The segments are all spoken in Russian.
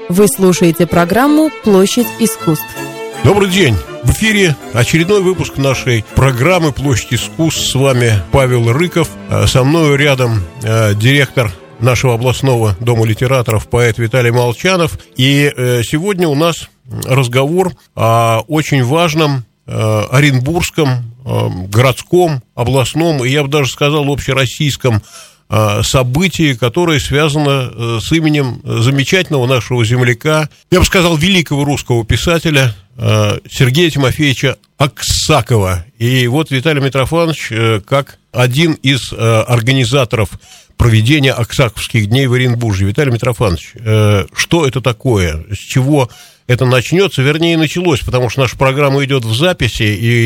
Вы слушаете программу «Площадь искусств». Добрый день! В эфире очередной выпуск нашей программы «Площадь искусств». С вами Павел Рыков. Со мною рядом директор нашего областного дома литераторов, поэт Виталий Молчанов. И сегодня у нас разговор о очень важном оренбургском, городском, областном, и я бы даже сказал, общероссийском событии, которое связано с именем замечательного нашего земляка, я бы сказал, великого русского писателя Сергея Тимофеевича Аксакова. И вот Виталий Митрофанович, как один из организаторов проведения Аксаковских дней в Оренбурге. Виталий Митрофанович, что это такое? С чего это начнется? Вернее, началось, потому что наша программа идет в записи,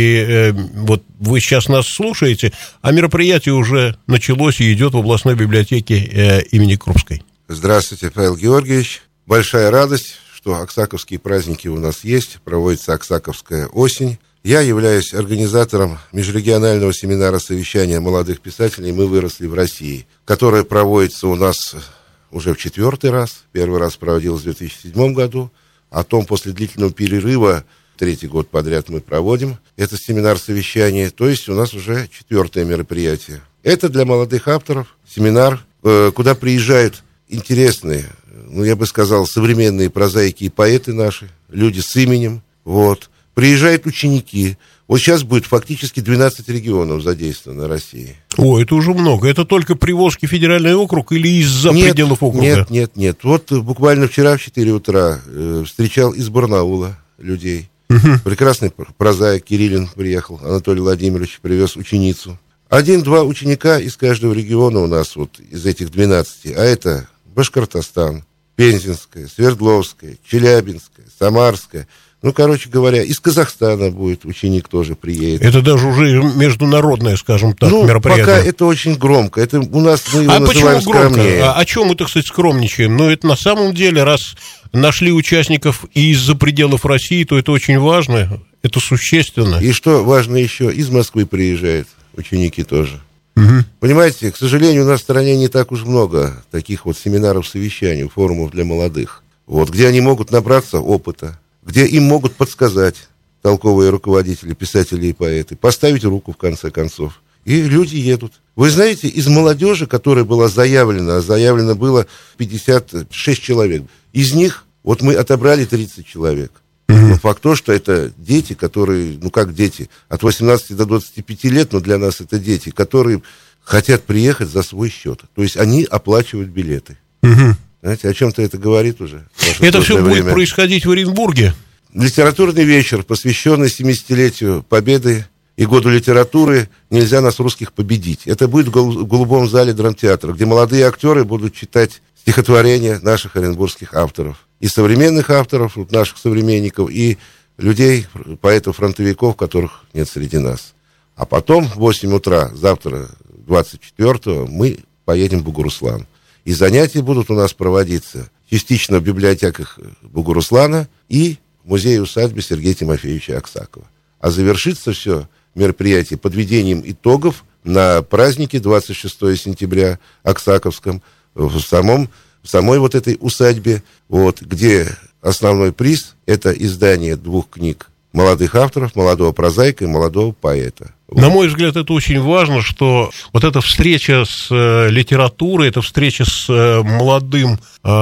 и вот вы сейчас нас слушаете, а мероприятие уже началось и идет в областной библиотеке имени Крупской. Здравствуйте, Павел Георгиевич. Большая радость, что аксаковские праздники у нас есть, проводится Аксаковская осень. Я являюсь организатором межрегионального семинара совещания молодых писателей «Мы выросли в России», которое проводится у нас уже в 4-й раз. Первый раз проводилось в 2007 году. О том, после длительного перерыва, 3-й год подряд мы проводим этот семинар-совещание, то есть у нас уже 4-е мероприятие. Это для молодых авторов семинар, куда приезжают интересные, я бы сказал, современные прозаики и поэты наши, люди с именем, вот. Приезжают ученики. Вот сейчас будет фактически 12 регионов задействовано в России. О, это уже много. Это только Приволжский федеральный округ или из-за пределов округа? Нет. Вот буквально вчера в 4 утра встречал из Барнаула людей. Прекрасный прозаик Кириллин приехал, Анатолий Владимирович привез ученицу. 1-2 ученика из каждого региона у нас, вот из этих 12. А это Башкортостан, Пензенская, Свердловская, Челябинская, Самарская. Короче говоря, из Казахстана будет ученик тоже приедет. Это даже уже международное, скажем так, мероприятие. Пока это очень громко. Это у нас мы его почему называем громко? скромнее. О чем мы, так сказать, скромничаем? Это на самом деле, раз нашли участников из-за пределов России, то это очень важно, это существенно. И что важно еще, из Москвы приезжают ученики тоже. Понимаете, к сожалению, у нас в стране не так уж много таких вот семинаров, совещаний, форумов для молодых, где они могут набраться опыта, где им могут подсказать толковые руководители, писатели и поэты, поставить руку в конце концов. И люди едут. Вы знаете, из молодежи, которая была заявлено было 56 человек. Из них мы отобрали 30 человек. Но факт то, что это дети, которые, как дети, от 18 до 25 лет, но для нас это дети, которые хотят приехать за свой счет. То есть они оплачивают билеты. Знаете, о чем-то это говорит уже. Это все будет происходить в Оренбурге? Литературный вечер, посвященный 70-летию Победы и году литературы «Нельзя нас, русских, победить». Это будет в голубом зале драмтеатра, где молодые актеры будут читать стихотворения наших оренбургских авторов. И современных авторов, наших современников, и людей, поэтов-фронтовиков, которых нет среди нас. А потом в 8 утра, завтра, 24-го, мы поедем в Бугуруслан. И занятия будут у нас проводиться частично в библиотеках Бугуруслана и в музее-усадьбе Сергея Тимофеевича Аксакова. А завершится все мероприятие подведением итогов на празднике 26 сентября Аксаковском в самой вот этой усадьбе, где основной приз – это издание 2 книг молодых авторов, молодого прозаика и молодого поэта. На мой взгляд, это очень важно, что вот эта встреча с литературой, эта встреча с молодым,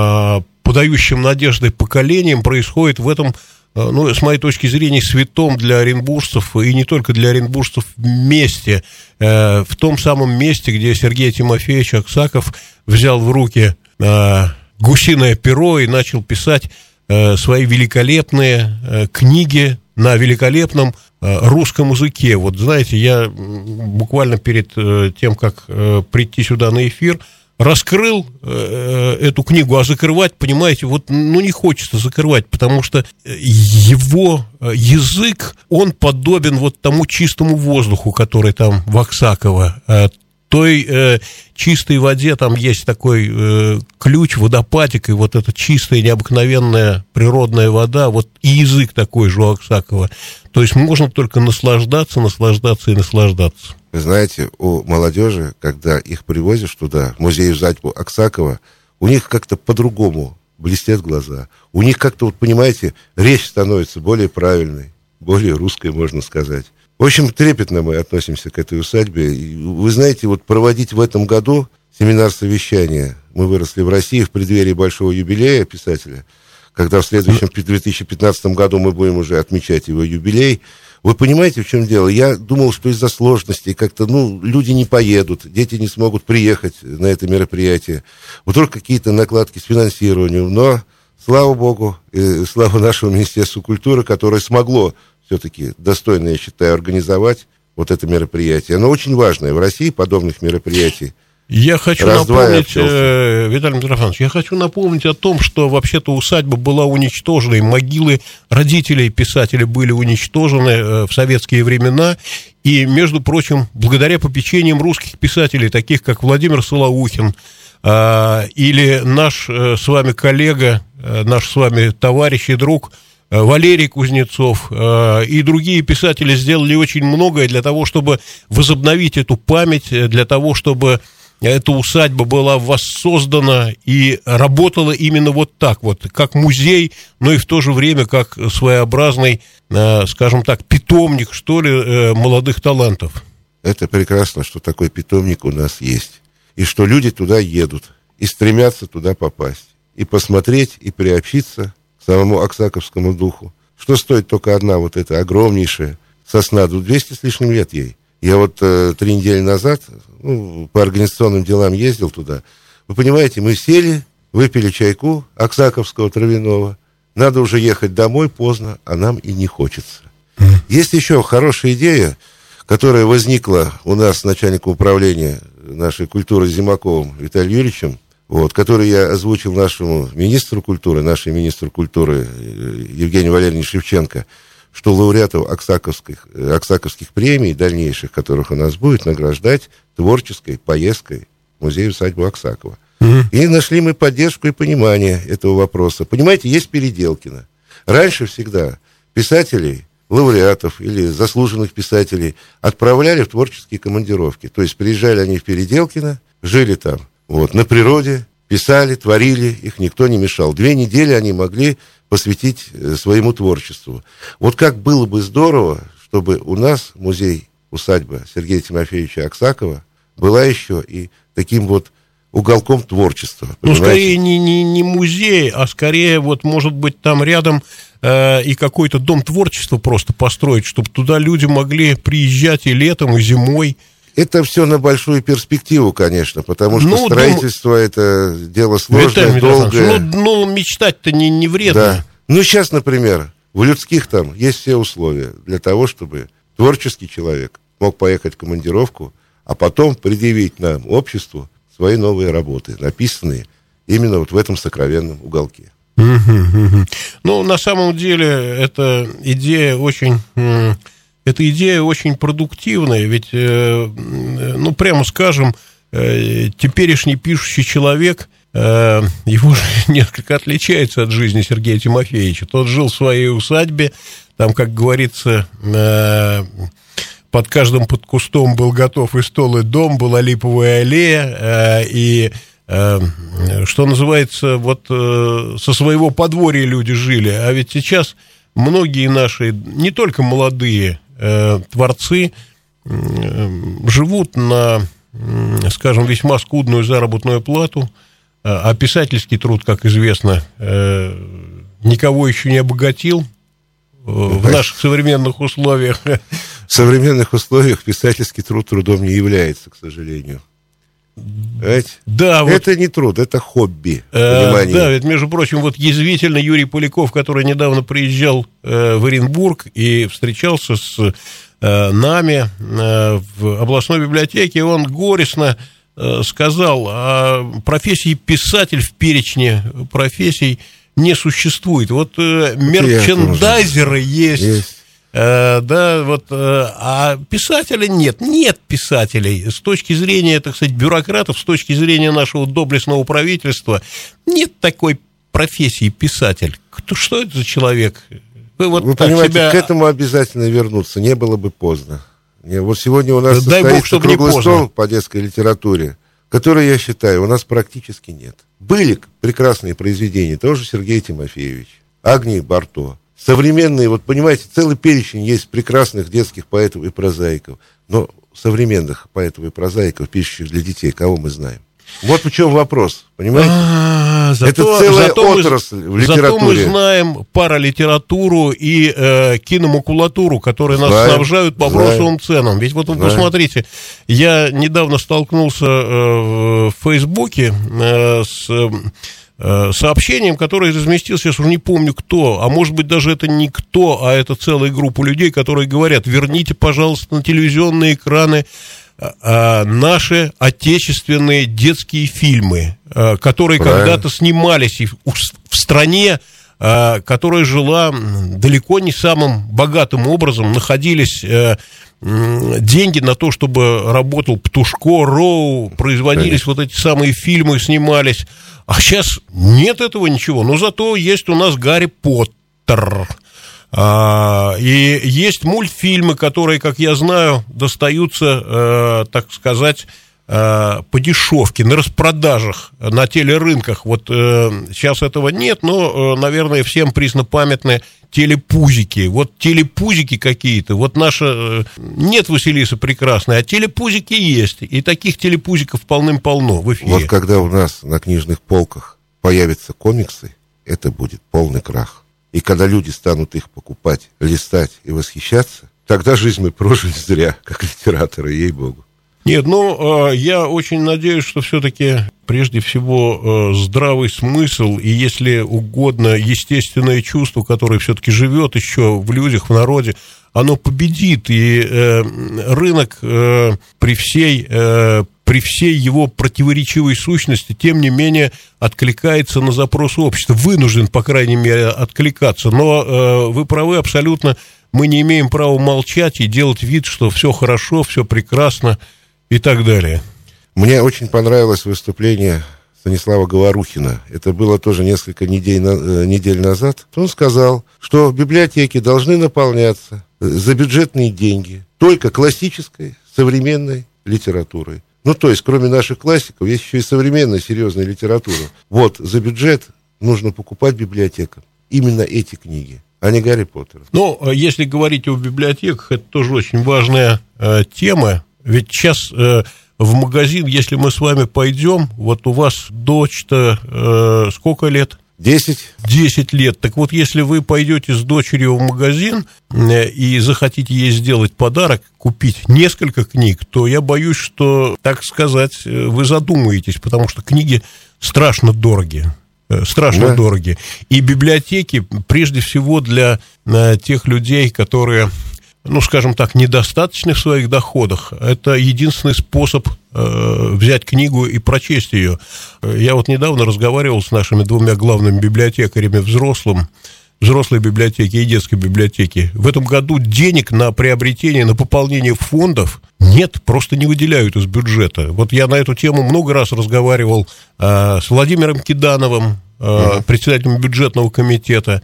подающим надежды поколением происходит в этом, с моей точки зрения, святом для оренбуржцев, и не только для оренбуржцев, месте, в том самом месте, где Сергей Тимофеевич Аксаков взял в руки гусиное перо и начал писать свои великолепные книги на великолепном русском языке. Вот знаете, я буквально перед тем, как прийти сюда на эфир, раскрыл эту книгу, а закрывать, понимаете, не хочется закрывать, потому что его язык, он подобен тому чистому воздуху, который там в Аксаково. Той чистой воде там есть такой ключ, водопадик, и эта чистая, необыкновенная природная вода, и язык такой же у Аксакова. То есть можно только наслаждаться. Вы знаете, у молодежи, когда их привозишь туда, в музей-усадьбу Аксакова, у них как-то по-другому блестят глаза. У них как-то, вот понимаете, речь становится более правильной, более русской, можно сказать. В общем, трепетно мы относимся к этой усадьбе. И вы знаете, вот проводить в этом году семинар совещания. Мы выросли в России в преддверии большого юбилея писателя, когда в следующем 2015 году мы будем уже отмечать его юбилей. Вы понимаете, в чем дело? Я думал, что из-за сложностей как-то, люди не поедут, дети не смогут приехать на это мероприятие. Вот только какие-то накладки с финансированием. Но, слава богу, и слава нашему Министерству культуры, которое смогло все-таки достойно, я считаю, организовать вот это мероприятие. Оно очень важное. В России подобных мероприятий я хочу напомнить, Виталий Митрофанович, я хочу напомнить о том, что вообще-то усадьба была уничтожена, и могилы родителей писателя были уничтожены в советские времена, и, между прочим, благодаря попечениям русских писателей, таких как Владимир Солоухин, или наш с вами коллега, наш с вами товарищ и друг Валерий Кузнецов и другие писатели сделали очень многое для того, чтобы возобновить эту память, для того, чтобы эта усадьба была воссоздана и работала именно вот так вот, как музей, но и в то же время как своеобразный, скажем так, питомник, что ли, молодых талантов. Это прекрасно, что такой питомник у нас есть, и что люди туда едут, и стремятся туда попасть, и посмотреть, и приобщиться к самому аксаковскому духу. Что стоит только одна вот эта огромнейшая сосна, 200 с лишним лет ей. Я вот 3 недели назад по организационным делам ездил туда. Вы понимаете, мы сели, выпили чайку аксаковского травяного. Надо уже ехать домой, поздно, а нам и не хочется. Есть еще хорошая идея, которая возникла у нас с начальником управления нашей культуры Зимаковым Виталием Юрьевичем, который я озвучил нашей министру культуры Евгению Валерьевне Шевченко, что лауреатов аксаковских премий, дальнейших, которых у нас будет, награждать творческой поездкой в музей-усадьбу Аксакова. И нашли мы поддержку и понимание этого вопроса. Понимаете, есть Переделкино. Раньше всегда писателей, лауреатов или заслуженных писателей отправляли в творческие командировки. То есть приезжали они в Переделкино, жили там, на природе, писали, творили, их никто не мешал. 2 недели они могли посвятить своему творчеству. Вот как было бы здорово, чтобы у нас музей-усадьба Сергея Тимофеевича Аксакова была еще и таким вот уголком творчества. Понимаете? Скорее не музей, а скорее, может быть, там рядом и какой-то дом творчества просто построить, чтобы туда люди могли приезжать и летом, и зимой. Это все на большую перспективу, конечно, потому что строительство это дело сложное, долгое. Мечтать-то не вредно. Да. Сейчас, например, в Людских там есть все условия для того, чтобы творческий человек мог поехать в командировку, а потом предъявить нам, обществу, свои новые работы, написанные именно в этом сокровенном уголке. На самом деле, эта идея очень продуктивная, ведь, прямо скажем, теперешний пишущий человек, его же несколько отличается от жизни Сергея Тимофеевича. Тот жил в своей усадьбе, там, как говорится, под каждым под кустом был готов и стол, и дом, была липовая аллея, и, что называется, со своего подворья люди жили. А ведь сейчас многие наши, не только молодые творцы, живут на, скажем, весьма скудную заработную плату, а писательский труд, как известно, никого еще не обогатил в наших современных условиях. В современных условиях писательский труд трудом не является, к сожалению. Понимаете? Да, это не труд, это хобби. Да, ведь, между прочим, язвительно Юрий Поляков, который недавно приезжал в Оренбург и встречался с нами в областной библиотеке, он горестно сказал, о профессии писатель в перечне профессий не существует. Мерчендайзеры есть. А писателя нет писателей. С точки зрения, так сказать, бюрократов, с точки зрения нашего доблестного правительства, нет такой профессии писатель. Что это за человек? Вы понимаете, к этому обязательно вернуться, не было бы поздно. Сегодня у нас состоится круглый стол по детской литературе которой, я считаю, у нас практически нет. Были прекрасные произведения, тоже Сергей Тимофеевич, Агния Барто. Современные, вот понимаете, целый перечень есть прекрасных детских поэтов и прозаиков, но современных поэтов и прозаиков, пишущих для детей, кого мы знаем? Вот в чем вопрос, понимаете? Это целая отрасль в литературе. Зато мы знаем паралитературу и киномакулатуру, которые нас снабжают по бросовым ценам. Ведь вот вы посмотрите, я недавно столкнулся в Фейсбуке с сообщением, которое разместился, сейчас уже не помню кто, а может быть даже это не кто, а это целая группа людей, которые говорят: верните, пожалуйста, на телевизионные экраны наши отечественные детские фильмы, которые когда-то снимались в стране, которая жила далеко не самым богатым образом, находились деньги на то, чтобы работал Птушко, Роу, производились вот эти самые фильмы, снимались. А сейчас нет этого ничего, но зато есть у нас Гарри Поттер. И есть мультфильмы, которые, как я знаю, достаются, так сказать, по дешевке, на распродажах, на телерынках. Вот сейчас этого нет, но, наверное, всем преснопамятны телепузики. Вот телепузики какие-то. Вот наша... Нет Василисы Прекрасной, а телепузики есть. И таких телепузиков полным-полно в эфире. Вот когда у нас на книжных полках появятся комиксы, это будет полный крах. И когда люди станут их покупать, листать и восхищаться, тогда жизнь мы прожили зря, как литераторы, ей-богу. Нет, я очень надеюсь, что все-таки прежде всего здравый смысл и, если угодно, естественное чувство, которое все-таки живет еще в людях, в народе, оно победит, и рынок при всей его противоречивой сущности, тем не менее, откликается на запрос общества, вынужден, по крайней мере, откликаться. Но вы правы абсолютно, мы не имеем права молчать и делать вид, что все хорошо, все прекрасно и так далее. Мне очень понравилось выступление Станислава Говорухина. Это было тоже несколько недель назад. Он сказал, что библиотеки должны наполняться за бюджетные деньги только классической, современной литературой. Ну, то есть, кроме наших классиков, есть еще и современная серьезная литература. Вот, за бюджет нужно покупать библиотекам именно эти книги, а не Гарри Поттера. Ну, если говорить о библиотеках, это тоже очень важная тема. Ведь сейчас в магазин, если мы с вами пойдем, вот у вас дочь-то сколько лет? 10 лет. Так вот, если вы пойдете с дочерью в магазин и захотите ей сделать подарок, купить несколько книг, то я боюсь, что, так сказать, вы задумаетесь, потому что книги страшно дороги. Дороги. И библиотеки, прежде всего, для тех людей, которые, ну, скажем так, недостаточны в своих доходах, это единственный способ взять книгу и прочесть ее. Я вот недавно разговаривал с нашими двумя главными библиотекарями взрослой библиотеки и детской библиотеки. В этом году денег на приобретение, на пополнение фондов нет, просто не выделяют из бюджета. Вот я на эту тему много раз разговаривал с Владимиром Кидановым, председателем бюджетного комитета,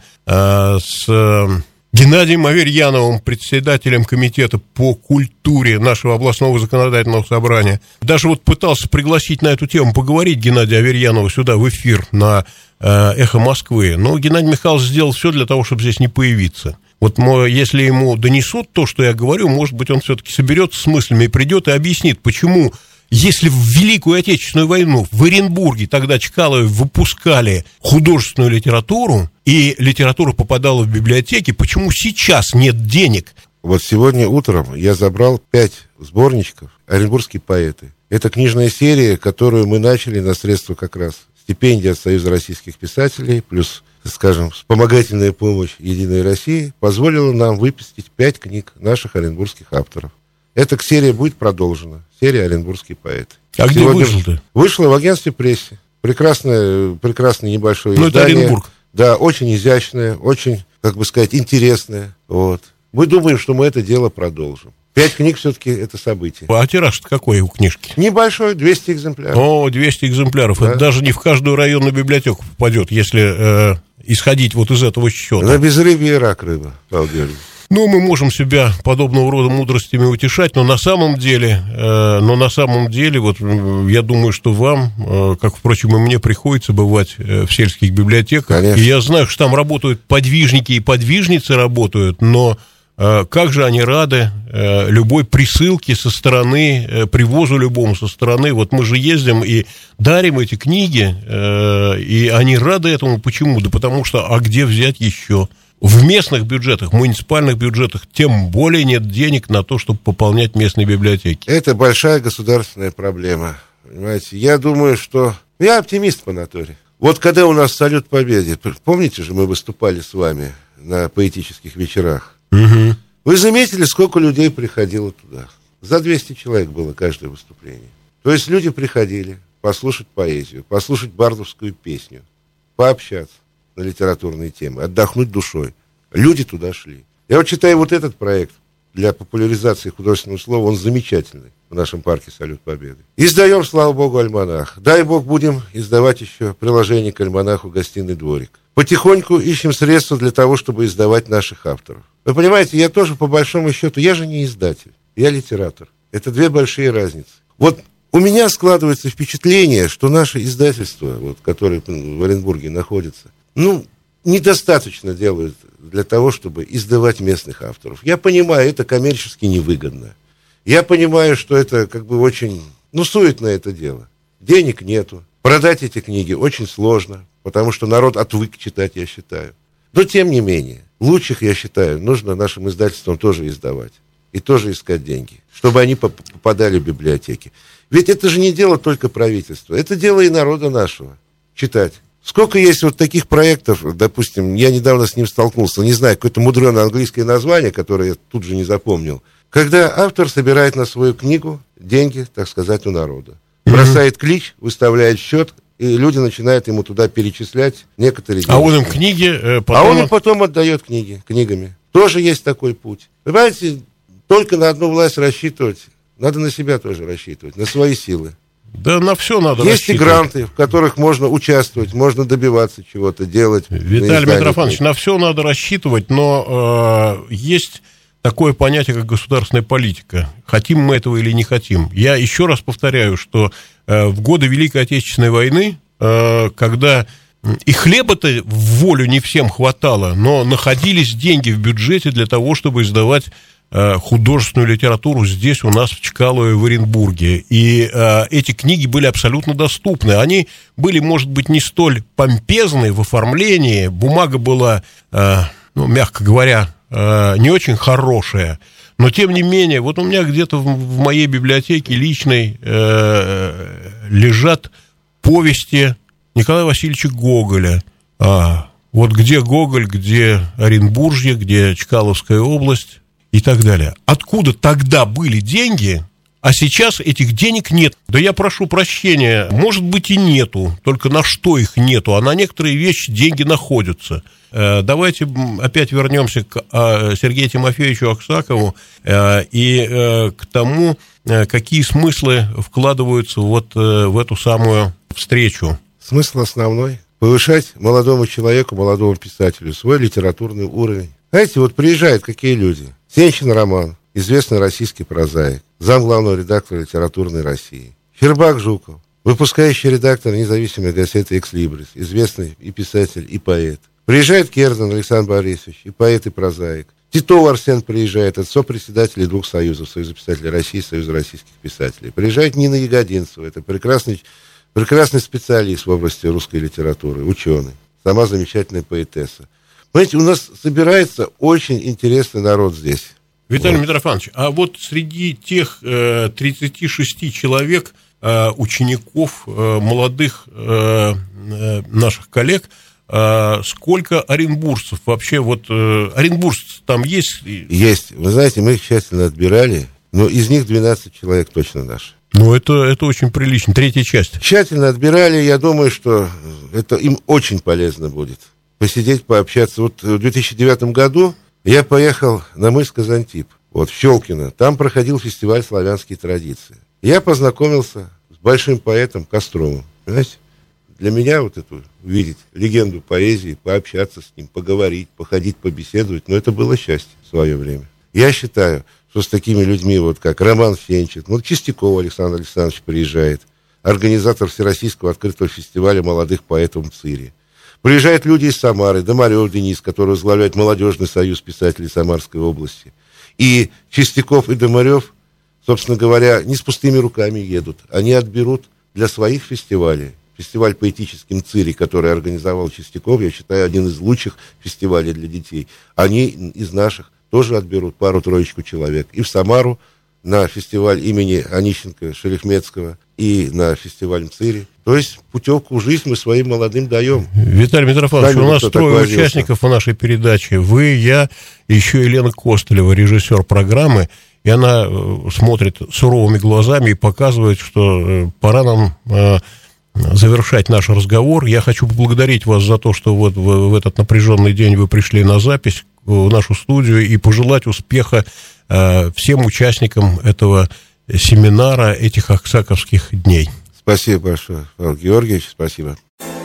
с Геннадием Аверьяновым, председателем комитета по культуре нашего областного законодательного собрания. Даже вот пытался пригласить на эту тему поговорить Геннадия Аверьянова сюда в эфир на «Эхо Москвы». Но Геннадий Михайлович сделал все для того, чтобы здесь не появиться. Вот если ему донесут то, что я говорю, может быть, он все-таки соберется с мыслями и придет и объяснит, почему, если в Великую Отечественную войну в Оренбурге тогда Чкалове выпускали художественную литературу, и литература попадала в библиотеки, почему сейчас нет денег? Вот сегодня утром я забрал 5 сборничков «Оренбургские поэты». Это книжная серия, которую мы начали на средства как раз стипендии от Союза российских писателей, плюс, скажем, вспомогательная помощь Единой России, позволила нам выпустить 5 книг наших оренбургских авторов. Эта серия будет продолжена. Серия «Оренбургские поэты». А где вышла-то? Вышла в агентстве прессе. Прекрасное небольшое издание. Это Оренбург. Да, очень изящное, очень, как бы сказать, интересное. Вот. Мы думаем, что мы это дело продолжим. 5 книг все-таки это событие. А тираж-то какой у книжки? Небольшой, 200 экземпляров. О, 200 экземпляров. Да. Это даже не в каждую районную библиотеку попадет, если исходить вот из этого счета. На безрыбье и рак рыба, Павел Георгиевич. Ну, мы можем себя подобного рода мудростями утешать, но на самом деле, вот я думаю, что вам, как, впрочем, и мне приходится бывать в сельских библиотеках, Конечно. И я знаю, что там работают подвижники и подвижницы работают, но как же они рады любой присылке со стороны, привозу любому со стороны. Вот мы же ездим и дарим эти книги, и они рады этому. Почему? Да потому что, а где взять еще? В местных бюджетах, муниципальных бюджетах, тем более нет денег на то, чтобы пополнять местные библиотеки. Это большая государственная проблема. Понимаете, я думаю, что... Я оптимист по натуре. Вот когда у нас салют Победы, помните же, мы выступали с вами на поэтических вечерах? Угу. Вы заметили, сколько людей приходило туда? За 200 человек было каждое выступление. То есть люди приходили послушать поэзию, послушать бардовскую песню, пообщаться на литературные темы, отдохнуть душой. Люди туда шли. Я вот читаю вот этот проект для популяризации художественного слова, он замечательный в нашем парке «Салют Победы». Издаем, слава богу, альманах. Дай бог, будем издавать еще приложение к альманаху «Гостиный дворик». Потихоньку ищем средства для того, чтобы издавать наших авторов. Вы понимаете, я тоже, по большому счету, я же не издатель, я литератор. Это две большие разницы. Вот у меня складывается впечатление, что наше издательство, вот, которое в Оренбурге находится, недостаточно делают для того, чтобы издавать местных авторов. Я понимаю, это коммерчески невыгодно. Я понимаю, что это как бы очень, суетное это дело. Денег нету. Продать эти книги очень сложно, потому что народ отвык читать, я считаю. Но, тем не менее, лучших, я считаю, нужно нашим издательствам тоже издавать. И тоже искать деньги, чтобы они попадали в библиотеки. Ведь это же не дело только правительства. Это дело и народа нашего. Читать. Сколько есть вот таких проектов, допустим, я недавно с ним столкнулся, не знаю, какое-то мудреное английское название, которое я тут же не запомнил, когда автор собирает на свою книгу деньги, так сказать, у народа. Бросает клич, выставляет счет, и люди начинают ему туда перечислять некоторые деньги. А он им книги потом... А он им потом отдает книгами. Тоже есть такой путь. Понимаете, только на одну власть рассчитывать, надо на себя тоже рассчитывать, на свои силы. Да на все надо есть рассчитывать. И гранты, в которых можно участвовать, можно добиваться чего-то, делать. Виталий Митрофанович, на все надо рассчитывать, но есть такое понятие, как государственная политика. Хотим мы этого или не хотим. Я еще раз повторяю, что в годы Великой Отечественной войны, когда и хлеба-то в волю не всем хватало, но находились деньги в бюджете для того, чтобы издавать художественную литературу здесь у нас в Чкалове, в Оренбурге. И эти книги были абсолютно доступны. Они были, может быть, не столь помпезны в оформлении. Бумага была, мягко говоря, не очень хорошая. Но, тем не менее, вот у меня где-то в моей библиотеке личной лежат повести Николая Васильевича Гоголя. Вот где Гоголь, где Оренбуржье, где Чкаловская область и так далее. Откуда тогда были деньги, а сейчас этих денег нет? Да я прошу прощения, может быть и нету, только на что их нету, а на некоторые вещи деньги находятся. Давайте опять вернемся к Сергею Тимофеевичу Аксакову и к тому, какие смыслы вкладываются вот в эту самую встречу. Смысл основной – повышать молодому человеку, молодому писателю свой литературный уровень. Знаете, вот приезжают какие люди. Сенчин Роман, известный российский прозаик, замглавного редактора «Литературной России». Щербак Жуков, выпускающий редактор независимой газеты «Экслибрис», известный и писатель, и поэт. Приезжает Керден Александр Борисович, и поэт, и прозаик. Титов Арсен приезжает, это сопредседатели двух союзов, Союза писателей России и Союза российских писателей. Приезжает Нина Ягодинцева, это прекрасный специалист в области русской литературы, ученый, сама замечательная поэтесса. Понимаете, у нас собирается очень интересный народ здесь. Виталий Митрофанович, а вот среди тех 36 человек, учеников, молодых наших коллег, сколько оренбуржцев? Вообще, вот оренбуржцы там есть? Есть. Вы знаете, мы их тщательно отбирали, но из них 12 человек точно наши. Ну, это очень прилично. Третья часть. Тщательно отбирали, я думаю, что это им очень полезно будет. Посидеть, пообщаться. Вот в 2009 году я поехал на мыс Казантип, вот в Щелкино. Там проходил фестиваль славянские традиции. Я познакомился с большим поэтом Костромом. Понимаете? Для меня вот эту увидеть легенду поэзии, пообщаться с ним, поговорить, походить, побеседовать, это было счастье. свое время. Я считаю, что с такими людьми, вот как Роман Фенчик, Чистяков Александр Александрович приезжает, организатор Всероссийского открытого фестиваля молодых поэтов МЦИРи. Приезжают люди из Самары, Домарев Денис, который возглавляет Молодежный союз писателей Самарской области. И Чистяков и Домарев, собственно говоря, не с пустыми руками едут. Они отберут для своих фестивалей. Фестиваль поэтический МЦИРи, который организовал Чистяков, я считаю, один из лучших фестивалей для детей. Они из наших тоже отберут пару-троечку человек. И в Самару на фестиваль имени Онищенко, Шерехмецкого, и на фестиваль МЦИРи. То есть путевку в жизнь мы своим молодым даем. Виталий Митрофанович, у нас трое участников в нашей передаче. Вы, я, еще Елена Костылева, режиссер программы. И она смотрит суровыми глазами и показывает, что пора нам завершать наш разговор. Я хочу поблагодарить вас за то, что вот в этот напряженный день вы пришли на запись в нашу студию, и пожелать успеха всем участникам этого семинара, этих Аксаковских дней. Спасибо большое, Павел Георгиевич, спасибо.